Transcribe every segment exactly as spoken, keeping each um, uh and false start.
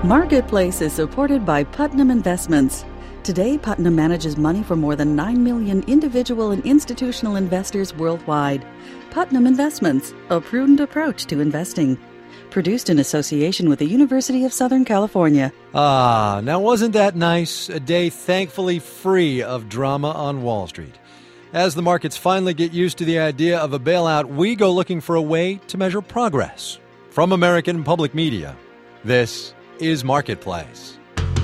Marketplace is supported by Putnam Investments. Today, Putnam manages money for more than nine million individual and institutional investors worldwide. Putnam Investments, a prudent approach to investing. Produced in association with the University of Southern California. Ah, now wasn't that nice? A day thankfully free of drama on Wall Street. As the markets finally get used to the idea of a bailout, we go looking for a way to measure progress. From American Public Media, this is Marketplace.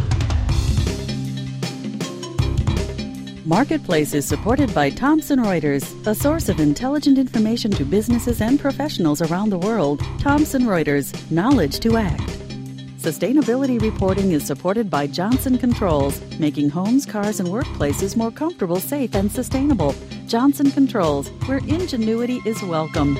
Marketplace is supported by Thomson Reuters, a source of intelligent information to businesses and professionals around the world. Thomson Reuters, knowledge to act. Sustainability reporting is supported by Johnson Controls, making homes, cars, and workplaces more comfortable, safe, and sustainable. Johnson Controls, where ingenuity is welcome.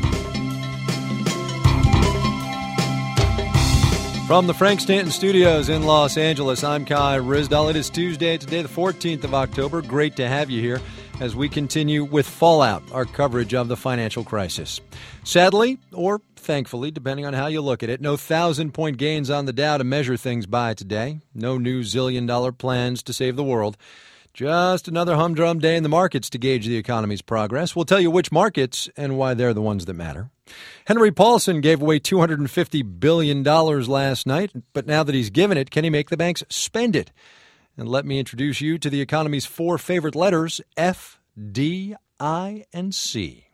From the Frank Stanton Studios in Los Angeles, I'm Kai Ryssdal. It is Tuesday, today the fourteenth of October. Great to have you here as we continue with Fallout, our coverage of the financial crisis. Sadly, or thankfully, depending on how you look at it, no thousand-point gains on the Dow to measure things by today. No new zillion-dollar plans to save the world. Just another humdrum day in the markets to gauge the economy's progress. We'll tell you which markets and why they're the ones that matter. Henry Paulson gave away two hundred fifty billion dollars last night, but now that he's given it, can he make the banks spend it? And let me introduce you to the economy's four favorite letters, F, D, I, and C.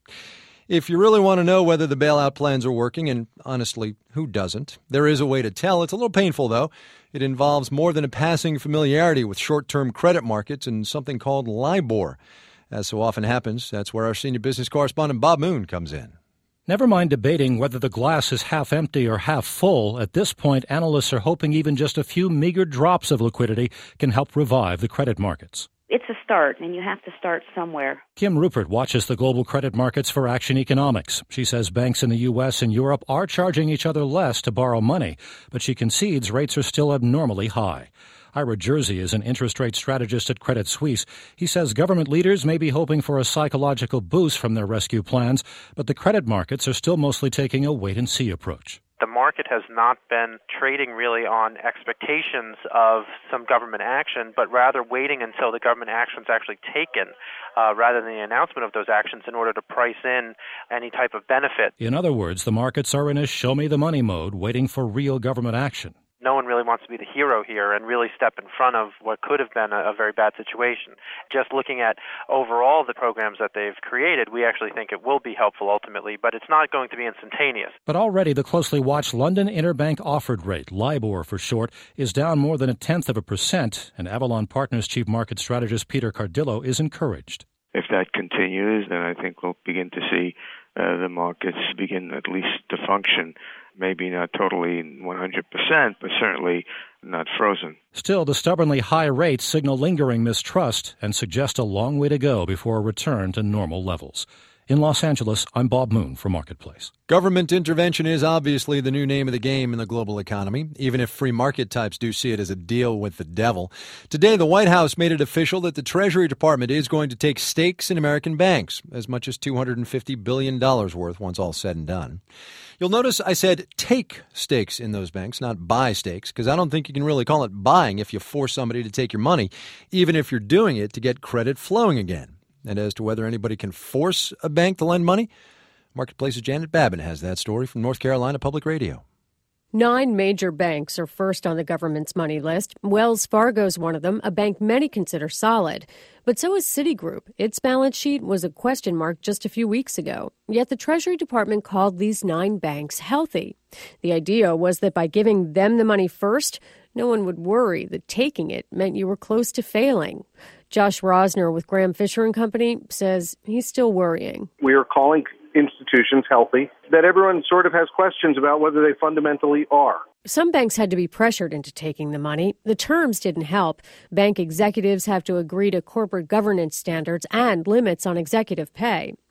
If you really want to know whether the bailout plans are working, and honestly, who doesn't, there is a way to tell. It's a little painful, though. It involves more than a passing familiarity with short-term credit markets and something called LIBOR. As so often happens, that's where our senior business correspondent Bob Moon comes in. Never mind debating whether the glass is half empty or half full. At this point, analysts are hoping even just a few meager drops of liquidity can help revive the credit markets. It's a start, and you have to start somewhere. Kim Rupert watches the global credit markets for Action Economics. She says banks in the U S and Europe are charging each other less to borrow money, but she concedes rates are still abnormally high. Ira Jersey is an interest rate strategist at Credit Suisse. He says government leaders may be hoping for a psychological boost from their rescue plans, but the credit markets are still mostly taking a wait-and-see approach. The market has not been trading really on expectations of some government action, but rather waiting until the government action is actually taken, uh, rather than the announcement of those actions in order to price in any type of benefit. In other words, the markets are in a show-me-the-money mode, waiting for real government action. No one really wants to be the hero here and really step in front of what could have been a, a very bad situation. Just looking at overall the programs that they've created, we actually think it will be helpful ultimately, but it's not going to be instantaneous. But already the closely watched London Interbank Offered Rate, LIBOR for short, is down more than a tenth of a percent, and Avalon Partners chief market strategist Peter Cardillo is encouraged. If that continues, then I think we'll begin to see uh, the markets begin at least to function. Maybe not totally one hundred percent, but certainly not frozen. Still, the stubbornly high rates signal lingering mistrust and suggest a long way to go before a return to normal levels. In Los Angeles, I'm Bob Moon for Marketplace. Government intervention is obviously the new name of the game in the global economy, even if free market types do see it as a deal with the devil. Today, the White House made it official that the Treasury Department is going to take stakes in American banks, as much as two hundred fifty billion dollars worth once all said and done. You'll notice I said take stakes in those banks, not buy stakes, because I don't think you can really call it buying if you force somebody to take your money, even if you're doing it to get credit flowing again. And as to whether anybody can force a bank to lend money, Marketplace's Janet Babin has that story from North Carolina Public Radio. Nine major banks are first on the government's money list. Wells Fargo's one of them, a bank many consider solid. But so is Citigroup. Its balance sheet was a question mark just a few weeks ago. Yet the Treasury Department called these nine banks healthy. The idea was that by giving them the money first, no one would worry that taking it meant you were close to failing. Josh Rosner with Graham Fisher and Company says he's still worrying. We are calling institutions healthy, that everyone sort of has questions about whether they fundamentally are. Some banks had to be pressured into taking the money. The terms didn't help. Bank executives have to agree to corporate governance standards and limits on executive pay.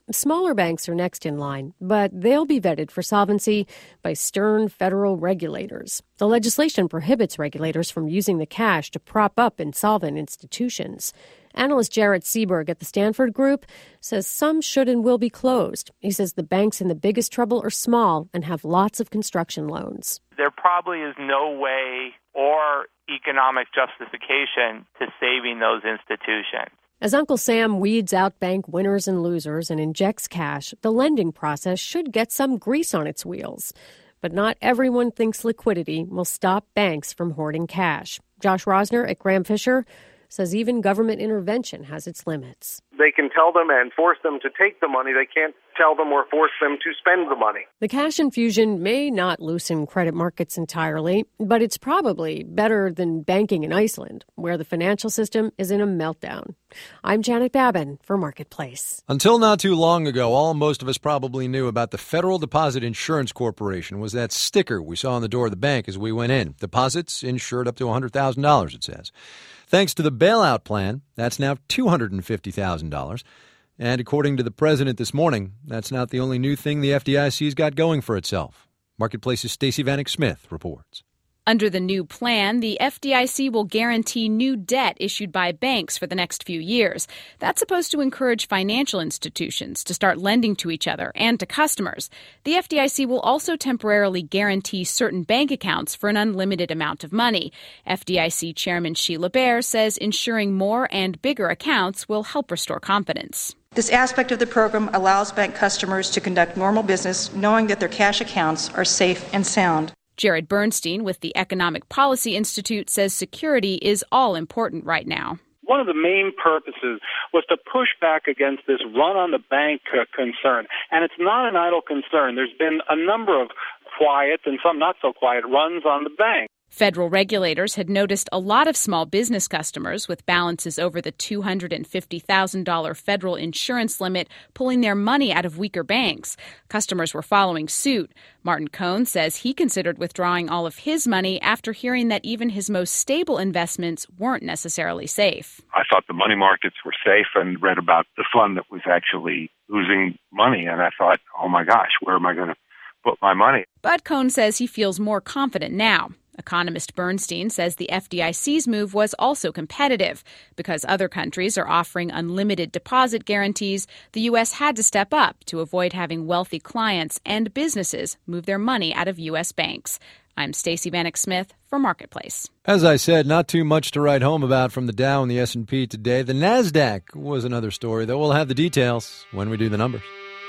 Smaller banks are next in line, but they'll be vetted for solvency by stern federal regulators. The legislation prohibits regulators from using the cash to prop up insolvent institutions. Analyst Jarrett Seaberg at the Stanford Group says some should and will be closed. He says the banks in the biggest trouble are small and have lots of construction loans. There probably is no way or economic justification to saving those institutions. As Uncle Sam weeds out bank winners and losers and injects cash, the lending process should get some grease on its wheels. But not everyone thinks liquidity will stop banks from hoarding cash. Josh Rosner at Graham Fisher says even government intervention has its limits. They can tell them and force them to take the money. They can't tell them or force them to spend the money. The cash infusion may not loosen credit markets entirely, but it's probably better than banking in Iceland, where the financial system is in a meltdown. I'm Janet Babin for Marketplace. Until not too long ago, all most of us probably knew about the Federal Deposit Insurance Corporation was that sticker we saw on the door of the bank as we went in. Deposits insured up to one hundred thousand dollars, it says. Thanks to the bailout plan, that's now two hundred fifty thousand dollars. And according to the president this morning, that's not the only new thing the F D I C's got going for itself. Marketplace's Stacey Vanek Smith reports. Under the new plan, the F D I C will guarantee new debt issued by banks for the next few years. That's supposed to encourage financial institutions to start lending to each other and to customers. The F D I C will also temporarily guarantee certain bank accounts for an unlimited amount of money. F D I C Chairman Sheila Bair says ensuring more and bigger accounts will help restore confidence. This aspect of the program allows bank customers to conduct normal business knowing that their cash accounts are safe and sound. Jared Bernstein with the Economic Policy Institute says security is all important right now. One of the main purposes was to push back against this run on the bank uh, concern. And it's not an idle concern. There's been a number of quiet and some not so quiet runs on the bank. Federal regulators had noticed a lot of small business customers with balances over the two hundred fifty thousand dollars federal insurance limit pulling their money out of weaker banks. Customers were following suit. Martin Cohn says he considered withdrawing all of his money after hearing that even his most stable investments weren't necessarily safe. I thought the money markets were safe and read about the fund that was actually losing money, and I thought, oh my gosh, where am I going to put my money? But Cohn says he feels more confident now. Economist Bernstein says the F D I C's move was also competitive. Because other countries are offering unlimited deposit guarantees, the U S had to step up to avoid having wealthy clients and businesses move their money out of U S banks. I'm Stacey Vanek Smith for Marketplace. As I said, not too much to write home about from the Dow and the S and P today. The NASDAQ was another story, though. We'll have the details when we do the numbers.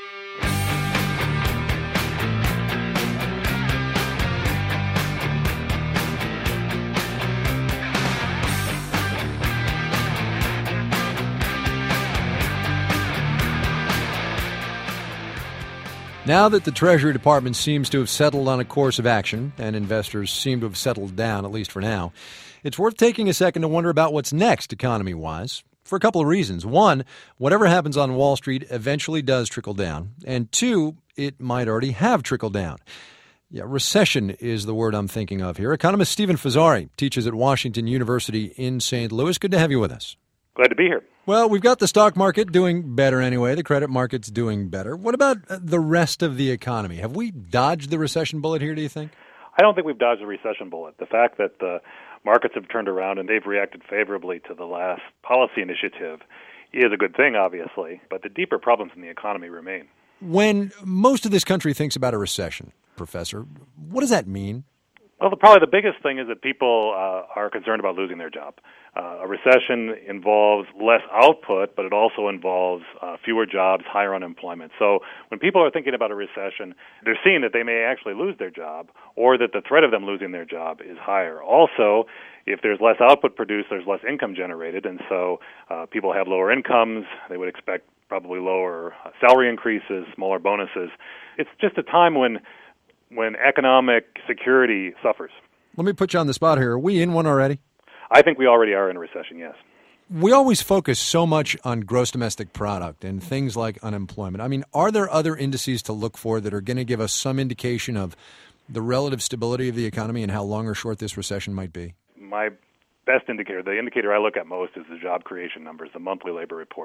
Now that the Treasury Department seems to have settled on a course of action, and investors seem to have settled down, at least for now, it's worth taking a second to wonder about what's next economy-wise, for a couple of reasons. One, whatever happens on Wall Street eventually does trickle down. And two, it might already have trickled down. Yeah, recession is the word I'm thinking of here. Economist Stephen Fazari teaches at Washington University in Saint Louis. Good to have you with us. Glad to be here. Well, we've got the stock market doing better anyway. The credit market's doing better. What about the rest of the economy? Have we dodged the recession bullet here, do you think? I don't think we've dodged the recession bullet. The fact that the markets have turned around and they've reacted favorably to the last policy initiative is a good thing, obviously, but the deeper problems in the economy remain. When most of this country thinks about a recession, Professor, what does that mean? Well, the, probably the biggest thing is that people uh, are concerned about losing their job. Uh, a recession involves less output, but it also involves uh, fewer jobs, higher unemployment. So when people are thinking about a recession, they're seeing that they may actually lose their job or that the threat of them losing their job is higher. Also, if there's less output produced, there's less income generated, and so uh, people have lower incomes. They would expect probably lower uh, salary increases, smaller bonuses. It's just a time when when economic security suffers. Let me put you on the spot here. Are we in one already? I think we already are in a recession, yes. We always focus so much on gross domestic product and things like unemployment. I mean, are there other indices to look for that are going to give us some indication of the relative stability of the economy and how long or short this recession might be? My best indicator, the indicator I look at most, is the job creation numbers, the monthly labor report.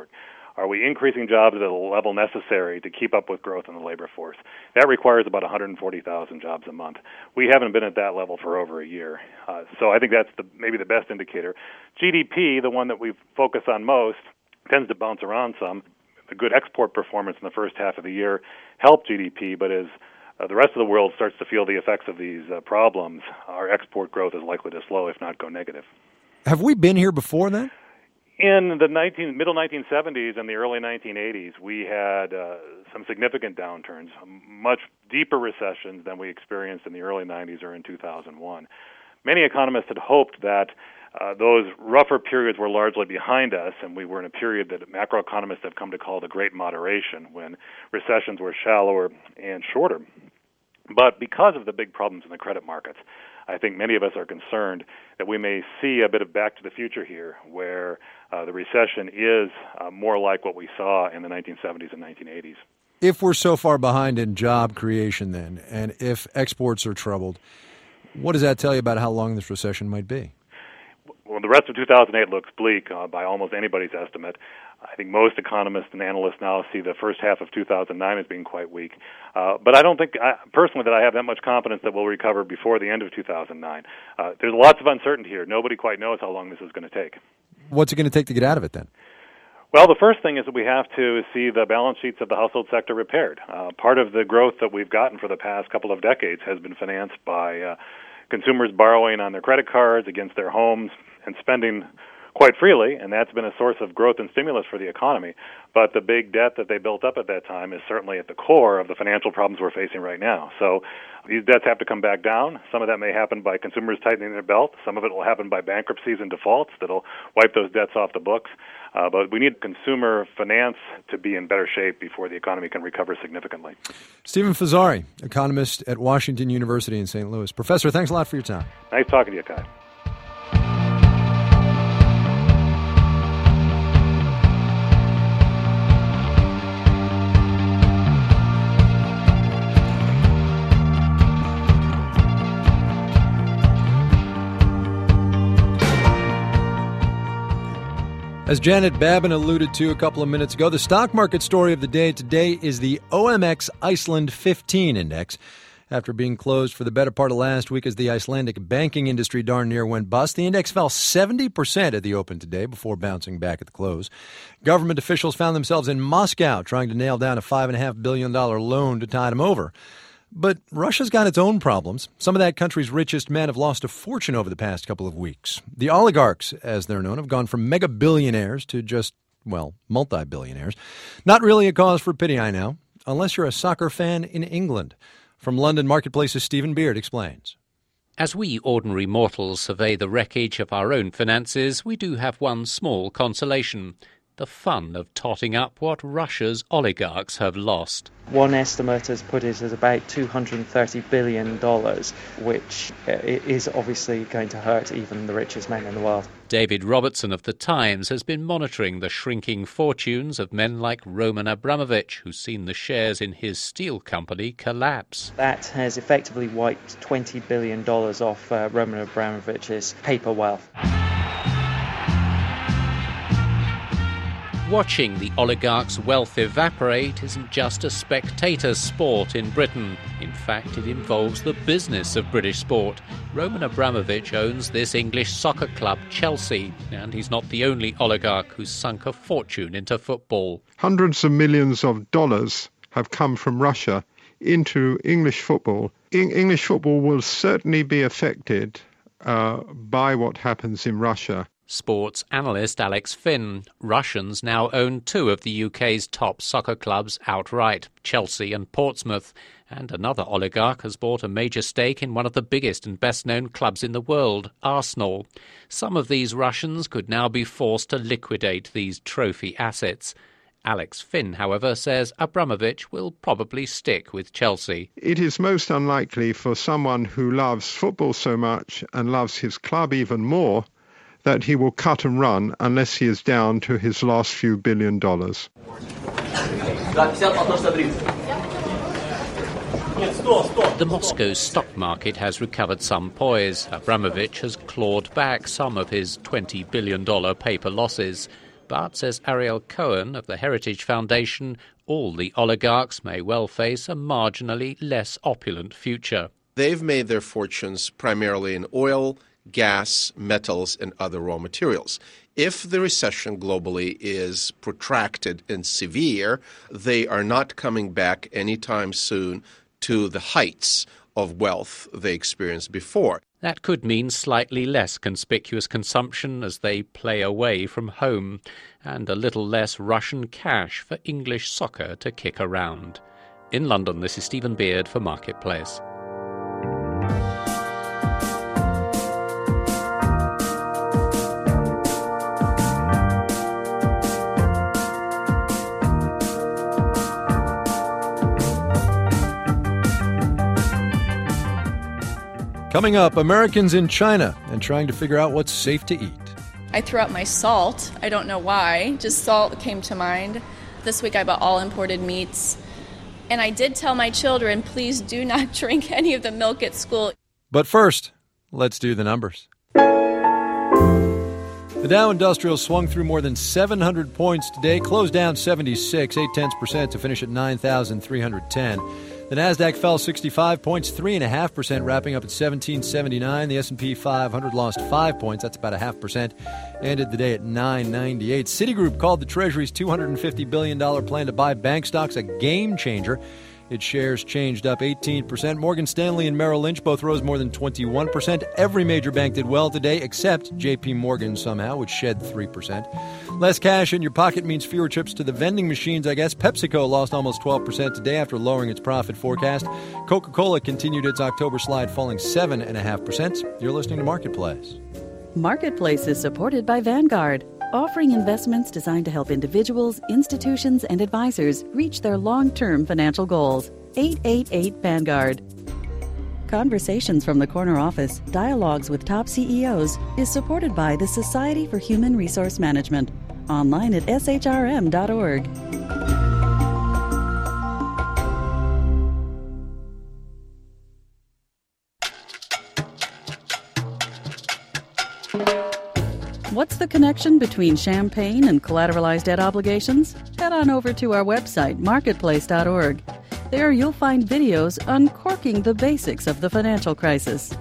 Are we increasing jobs at a level necessary to keep up with growth in the labor force? That requires about one hundred forty thousand jobs a month. We haven't been at that level for over a year. Uh, so I think that's the, maybe the best indicator. G D P, the one that we focus on most, tends to bounce around some. The good export performance in the first half of the year helped G D P, but as uh, the rest of the world starts to feel the effects of these uh, problems, our export growth is likely to slow, if not go negative. Have we been here before then? In the nineteen, middle nineteen seventies and the early nineteen eighties, we had uh, some significant downturns, much deeper recessions than we experienced in the early nineties or in two thousand one. Many economists had hoped that uh, those rougher periods were largely behind us, and we were in a period that macroeconomists have come to call the Great Moderation, when recessions were shallower and shorter. But because of the big problems in the credit markets, I think many of us are concerned that we may see a bit of back to the future here, where uh, the recession is uh, more like what we saw in the nineteen seventies and nineteen eighties. If we're so far behind in job creation then, and if exports are troubled, what does that tell you about how long this recession might be? Well, the rest of two thousand eight looks bleak uh, by almost anybody's estimate. I think most economists and analysts now see the first half of two thousand nine as being quite weak. Uh, but I don't think, I, personally, that I have that much confidence that we'll recover before the end of two thousand nine. Uh, there's lots of uncertainty here. Nobody quite knows how long this is going to take. What's it going to take to get out of it then? Well, the first thing is that we have to see the balance sheets of the household sector repaired. Uh, part of the growth that we've gotten for the past couple of decades has been financed by uh, consumers borrowing on their credit cards against their homes and spending quite freely, and that's been a source of growth and stimulus for the economy. But the big debt that they built up at that time is certainly at the core of the financial problems we're facing right now. So these debts have to come back down. Some of that may happen by consumers tightening their belt. Some of it will happen by bankruptcies and defaults that'll wipe those debts off the books. Uh, but we need consumer finance to be in better shape before the economy can recover significantly. Stephen Fazzari, economist at Washington University in Saint Louis. Professor, thanks a lot for your time. Nice talking to you, Kai. As Janet Babin alluded to a couple of minutes ago, the stock market story of the day today is the O M X Iceland fifteen index. After being closed for the better part of last week as the Icelandic banking industry darn near went bust, the index fell seventy percent at the open today before bouncing back at the close. Government officials found themselves in Moscow trying to nail down a five point five billion dollars loan to tide them over. But Russia's got its own problems. Some of that country's richest men have lost a fortune over the past couple of weeks. The oligarchs, as they're known, have gone from mega billionaires to just, well, multi-billionaires. Not really a cause for pity, I know, unless you're a soccer fan in England. From London Marketplace's Stephen Beard explains. As we ordinary mortals survey the wreckage of our own finances, we do have one small consolation: the fun of totting up what Russia's oligarchs have lost. One estimate has put it at about two hundred thirty billion dollars, which is obviously going to hurt even the richest men in the world. David Robertson of The Times has been monitoring the shrinking fortunes of men like Roman Abramovich, who's seen the shares in his steel company collapse. That has effectively wiped twenty billion dollars off uh, Roman Abramovich's paper wealth. Watching the oligarchs' wealth evaporate isn't just a spectator sport in Britain. In fact, it involves the business of British sport. Roman Abramovich owns this English soccer club, Chelsea, and he's not the only oligarch who's sunk a fortune into football. Hundreds of millions of dollars have come from Russia into English football. In- English football will certainly be affected uh, by what happens in Russia. Sports analyst Alex Finn. Russians now own two of the U K's top soccer clubs outright, Chelsea and Portsmouth, and another oligarch has bought a major stake in one of the biggest and best-known clubs in the world, Arsenal. Some of these Russians could now be forced to liquidate these trophy assets. Alex Finn, however, says Abramovich will probably stick with Chelsea. It is most unlikely for someone who loves football so much and loves his club even more that he will cut and run unless he is down to his last few billion dollars. The Moscow stock market has recovered some poise. Abramovich has clawed back some of his twenty billion dollars paper losses. But, says Ariel Cohen of the Heritage Foundation, all the oligarchs may well face a marginally less opulent future. They've made their fortunes primarily in oil, gas, metals, and other raw materials. If the recession globally is protracted and severe, they are not coming back anytime soon to the heights of wealth they experienced before. That could mean slightly less conspicuous consumption as they play away from home, and a little less Russian cash for English soccer to kick around. In London, this is Stephen Beard for Marketplace. Coming up, Americans in China and trying to figure out what's safe to eat. I threw out my salt. I don't know why. Just salt came to mind. This week I bought all imported meats. And I did tell my children, please do not drink any of the milk at school. But first, let's do the numbers. The Dow Industrial swung through more than seven hundred points today, closed down seventy-six, eight tenths percent to finish at nine thousand three hundred ten. The Nasdaq fell sixty-five points, three point five percent, wrapping up at seventeen seventy-nine. The S and P five hundred lost five points, that's about a half percent, ended the day at nine ninety-eight. Citigroup called the Treasury's two hundred fifty billion dollars plan to buy bank stocks a game changer. Its shares changed up eighteen percent. Morgan Stanley and Merrill Lynch both rose more than twenty-one percent. Every major bank did well today, except J P Morgan somehow, which shed three percent. Less cash in your pocket means fewer trips to the vending machines, I guess. PepsiCo lost almost twelve percent today after lowering its profit forecast. Coca-Cola continued its October slide, falling seven point five percent. You're listening to Marketplace. Marketplace is supported by Vanguard, offering investments designed to help individuals, institutions, and advisors reach their long-term financial goals. eight eight eight Vanguard. Conversations from the Corner Office, Dialogues with Top C E Os is supported by the Society for Human Resource Management. Online at s h r m dot org. What's the connection between champagne and collateralized debt obligations? Head on over to our website, marketplace dot org. There you'll find videos uncorking the basics of the financial crisis.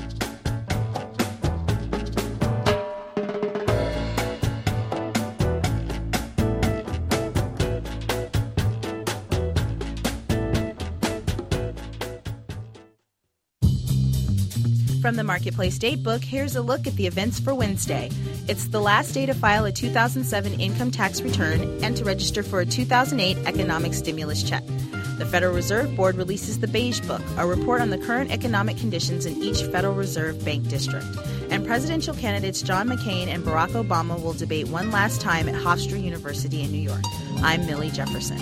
From the Marketplace Datebook, here's a look at the events for Wednesday. It's the last day to file a two thousand seven income tax return and to register for a two thousand eight economic stimulus check. The Federal Reserve Board releases the Beige Book, a report on the current economic conditions in each Federal Reserve Bank district. And presidential candidates John McCain and Barack Obama will debate one last time at Hofstra University in New York. I'm Millie Jefferson.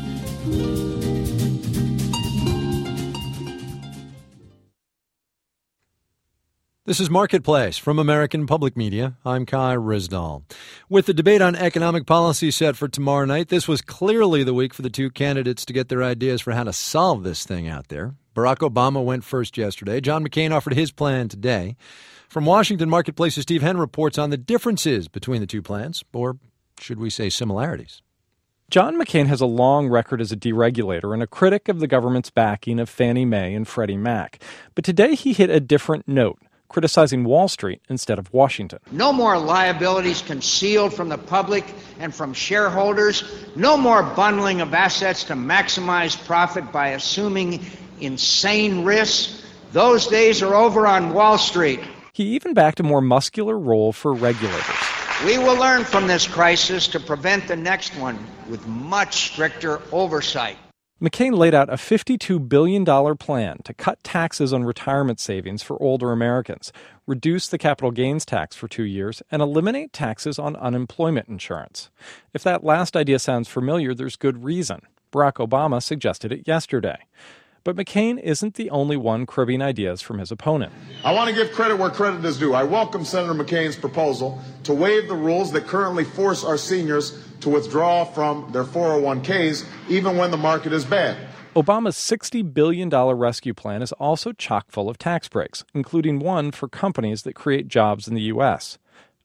This is Marketplace from American Public Media. I'm Kai Risdall. With the debate on economic policy set for tomorrow night, this was clearly the week for the two candidates to get their ideas for how to solve this thing out there. Barack Obama went first yesterday. John McCain offered his plan today. From Washington, Marketplace's Steve Henn reports on the differences between the two plans, or should we say similarities. John McCain has a long record as a deregulator and a critic of the government's backing of Fannie Mae and Freddie Mac. But today he hit a different note, criticizing Wall Street instead of Washington. No more liabilities concealed from the public and from shareholders. No more bundling of assets to maximize profit by assuming insane risks. Those days are over on Wall Street. He even backed a more muscular role for regulators. We will learn from this crisis to prevent the next one with much stricter oversight. McCain laid out a fifty-two billion dollars plan to cut taxes on retirement savings for older Americans, reduce the capital gains tax for two years, and eliminate taxes on unemployment insurance. If that last idea sounds familiar, there's good reason. Barack Obama suggested it yesterday. But McCain isn't the only one cribbing ideas from his opponent. I want to give credit where credit is due. I welcome Senator McCain's proposal to waive the rules that currently force our seniors to withdraw from their four oh one k's even when the market is bad. Obama's sixty billion dollars rescue plan is also chock full of tax breaks, including one for companies that create jobs in the U S.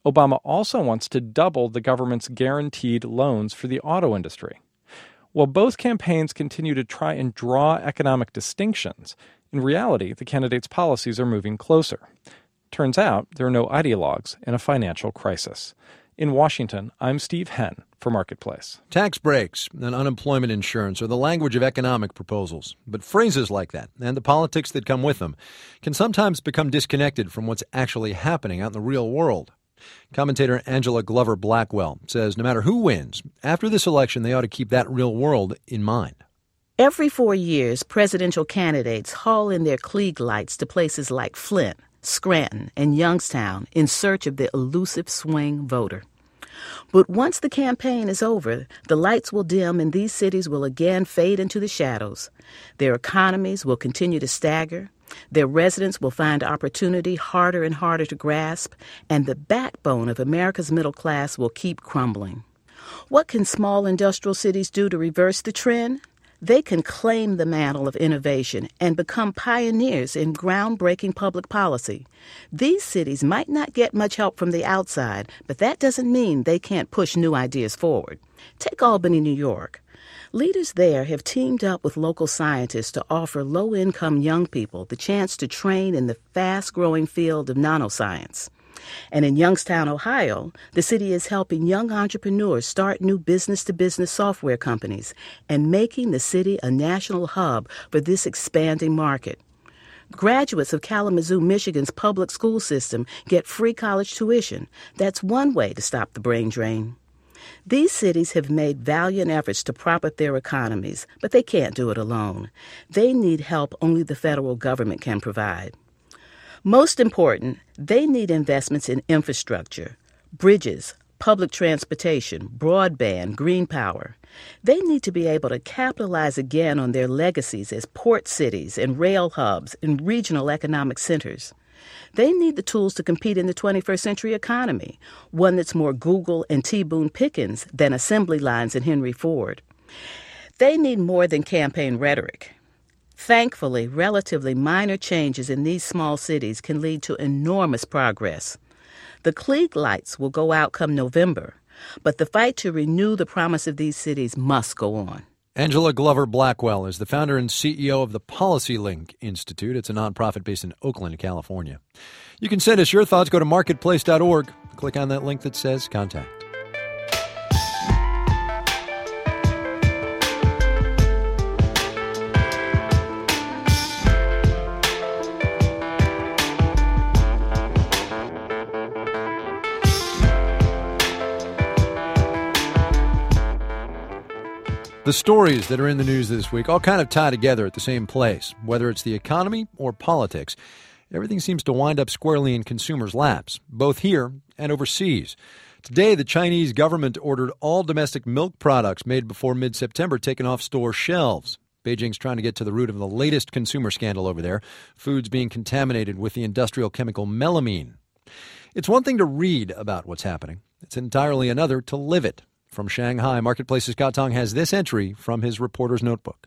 Obama also wants to double the government's guaranteed loans for the auto industry. While both campaigns continue to try and draw economic distinctions, in reality, the candidates' policies are moving closer. Turns out there are no ideologues in a financial crisis. In Washington, I'm Steve Henn for Marketplace. Tax breaks and unemployment insurance are the language of economic proposals. But phrases like that, and the politics that come with them, can sometimes become disconnected from what's actually happening out in the real world. Commentator Angela Glover Blackwell says no matter who wins, after this election they ought to keep that real world in mind. Every four years, presidential candidates haul in their Klieg lights to places like Flint, Scranton, and Youngstown in search of the elusive swing voter. But once the campaign is over, the lights will dim and these cities will again fade into the shadows. Their economies will continue to stagger. Their residents will find opportunity harder and harder to grasp, and the backbone of America's middle class will keep crumbling. What can small industrial cities do to reverse the trend? They can claim the mantle of innovation and become pioneers in groundbreaking public policy. These cities might not get much help from the outside, but that doesn't mean they can't push new ideas forward. Take Albany, New York. Leaders there have teamed up with local scientists to offer low-income young people the chance to train in the fast-growing field of nanoscience. And in Youngstown, Ohio, the city is helping young entrepreneurs start new business-to-business software companies and making the city a national hub for this expanding market. Graduates of Kalamazoo, Michigan's public school system get free college tuition. That's one way to stop the brain drain. These cities have made valiant efforts to prop up their economies, but they can't do it alone. They need help only the federal government can provide. Most important, they need investments in infrastructure, bridges, public transportation, broadband, green power. They need to be able to capitalize again on their legacies as port cities and rail hubs and regional economic centers. They need the tools to compete in the twenty-first century economy, one that's more Google and T. Boone Pickens than assembly lines and Henry Ford. They need more than campaign rhetoric. Thankfully, relatively minor changes in these small cities can lead to enormous progress. The Klieg lights will go out come November, but the fight to renew the promise of these cities must go on. Angela Glover Blackwell is the founder and C E O of the Policy Link Institute. It's a nonprofit based in Oakland, California. You can send us your thoughts. Go to marketplace dot org. Click on that link that says Contact. The stories that are in the news this week all kind of tie together at the same place. Whether it's the economy or politics, everything seems to wind up squarely in consumers' laps, both here and overseas. Today, the Chinese government ordered all domestic milk products made before mid-September taken off store shelves. Beijing's trying to get to the root of the latest consumer scandal over there, foods being contaminated with the industrial chemical melamine. It's one thing to read about what's happening. It's entirely another to live it. From Shanghai, Marketplace's Scott Tong has this entry from his reporter's notebook.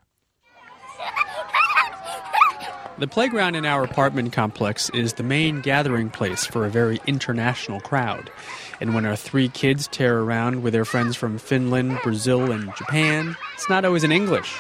The playground in our apartment complex is the main gathering place for a very international crowd. And when our three kids tear around with their friends from Finland, Brazil, and Japan, it's not always in English.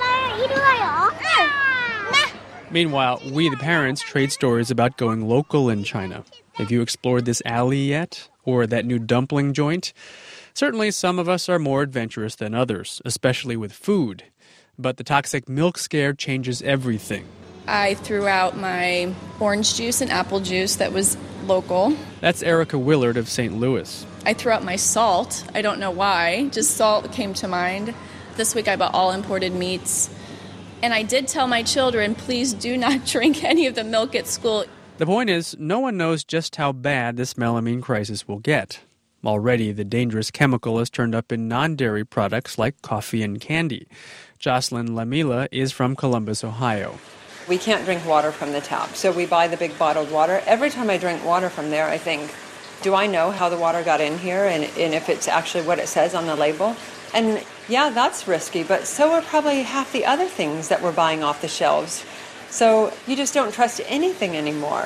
Meanwhile, we, the parents, trade stories about going local in China. Have you explored this alley yet? Or that new dumpling joint? Certainly, some of us are more adventurous than others, especially with food. But the toxic milk scare changes everything. I threw out my orange juice and apple juice that was local. That's Erica Willard of Saint Louis. I threw out my salt. I don't know why. Just salt came to mind. This week I bought all imported meats. And I did tell my children, please do not drink any of the milk at school. The point is, no one knows just how bad this melamine crisis will get. Already, the dangerous chemical has turned up in non-dairy products like coffee and candy. Jocelyn Lamila is from Columbus, Ohio. We can't drink water from the tap, so we buy the big bottled water. Every time I drink water from there, I think, do I know how the water got in here and, and if it's actually what it says on the label? And yeah, that's risky, but so are probably half the other things that we're buying off the shelves. So you just don't trust anything anymore.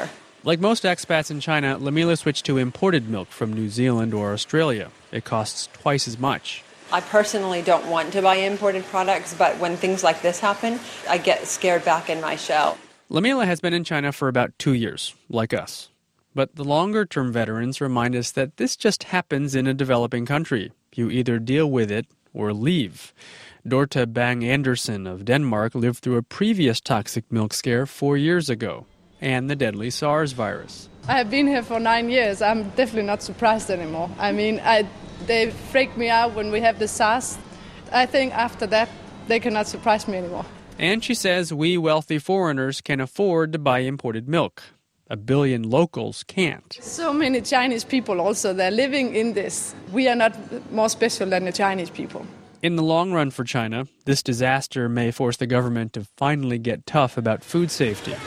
Like most expats in China, Lamila switched to imported milk from New Zealand or Australia. It costs twice as much. I personally don't want to buy imported products, but when things like this happen, I get scared back in my shell. Lamila has been in China for about two years, like us. But the longer-term veterans remind us that this just happens in a developing country. You either deal with it or leave. Dorte Bang Andersen of Denmark lived through a previous toxic milk scare four years ago, and the deadly SARS virus. I have been here for nine years. I'm definitely not surprised anymore. I mean, I, they freaked me out when we have the SARS. I think after that, they cannot surprise me anymore. And she says we wealthy foreigners can afford to buy imported milk. A billion locals can't. So many Chinese people also, they're living in this. We are not more special than the Chinese people. In the long run for China, this disaster may force the government to finally get tough about food safety.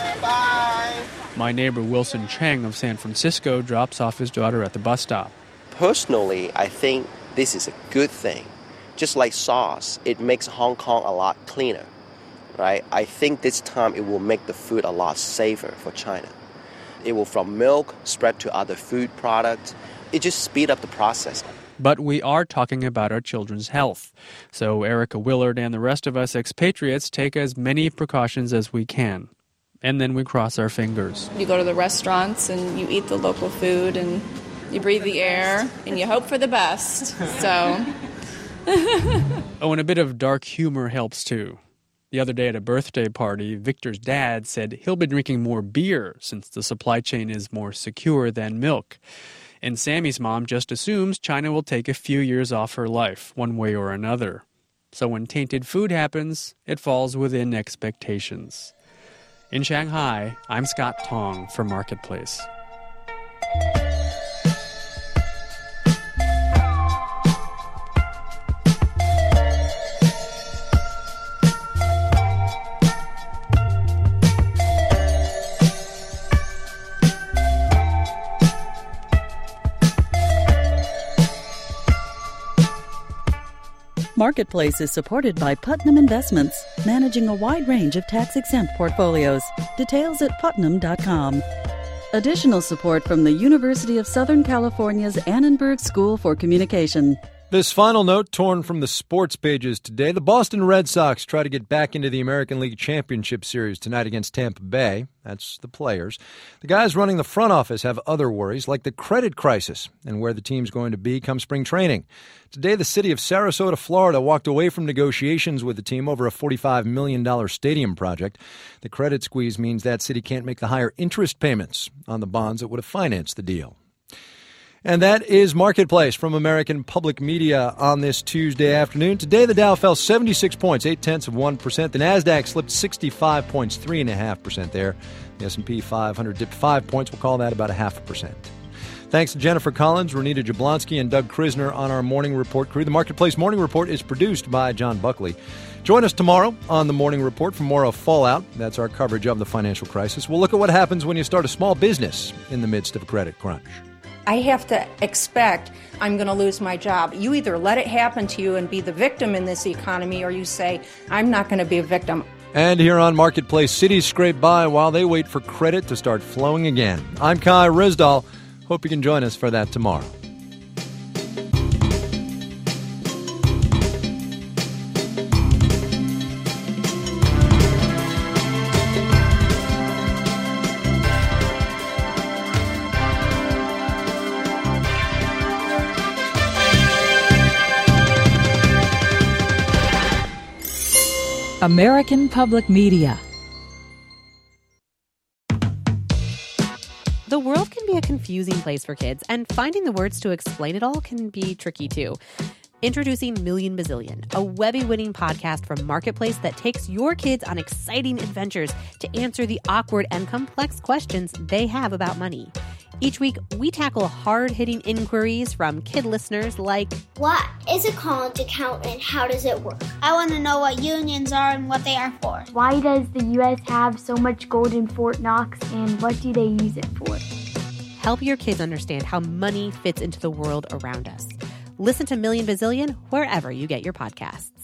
Bye. My neighbor Wilson Cheng of San Francisco drops off his daughter at the bus stop. Personally, I think this is a good thing. Just like SARS, it makes Hong Kong a lot cleaner, right? I think this time it will make the food a lot safer for China. It will, from milk, spread to other food products. It just speed up the process. But we are talking about our children's health. So Erica Willard and the rest of us expatriates take as many precautions as we can. And then we cross our fingers. You go to the restaurants and you eat the local food and you breathe the air and you hope for the best. So. Oh, and a bit of dark humor helps too. The other day at a birthday party, Victor's dad said he'll be drinking more beer since the supply chain is more secure than milk. And Sammy's mom just assumes China will take a few years off her life, one way or another. So when tainted food happens, it falls within expectations. In Shanghai, I'm Scott Tong for Marketplace. Marketplace is supported by Putnam Investments, managing a wide range of tax-exempt portfolios. Details at putnam dot com. Additional support from the University of Southern California's Annenberg School for Communication. This final note torn from the sports pages today. The Boston Red Sox try to get back into the American League Championship Series tonight against Tampa Bay. That's the players. The guys running the front office have other worries, like the credit crisis and where the team's going to be come spring training. Today, the city of Sarasota, Florida, walked away from negotiations with the team over a forty-five million dollars stadium project. The credit squeeze means that city can't make the higher interest payments on the bonds that would have financed the deal. And that is Marketplace from American Public Media on this Tuesday afternoon. Today, the Dow fell seventy-six points, eight tenths of one percent. The Nasdaq slipped sixty-five points, three and a half percent there. The S and P five hundred dipped five points. We'll call that about a half a percent. Thanks to Jennifer Collins, Renita Jablonski, and Doug Krisner on our Morning Report crew. The Marketplace Morning Report is produced by John Buckley. Join us tomorrow on the Morning Report for more of Fallout. That's our coverage of the financial crisis. We'll look at what happens when you start a small business in the midst of a credit crunch. I have to expect I'm going to lose my job. You either let it happen to you and be the victim in this economy, or you say, I'm not going to be a victim. And here on Marketplace, cities scrape by while they wait for credit to start flowing again. I'm Kai Ryssdal. Hope you can join us for that tomorrow. American Public Media. The world can be a confusing place for kids, and finding the words to explain it all can be tricky too. Introducing Million Bazillion, a Webby-winning podcast from Marketplace that takes your kids on exciting adventures to answer the awkward and complex questions they have about money. Each week, we tackle hard-hitting inquiries from kid listeners like, what is a college account and how does it work? I want to know what unions are and what they are for. Why does the U S have so much gold in Fort Knox and what do they use it for? Help your kids understand how money fits into the world around us. Listen to Million Bazillion wherever you get your podcasts.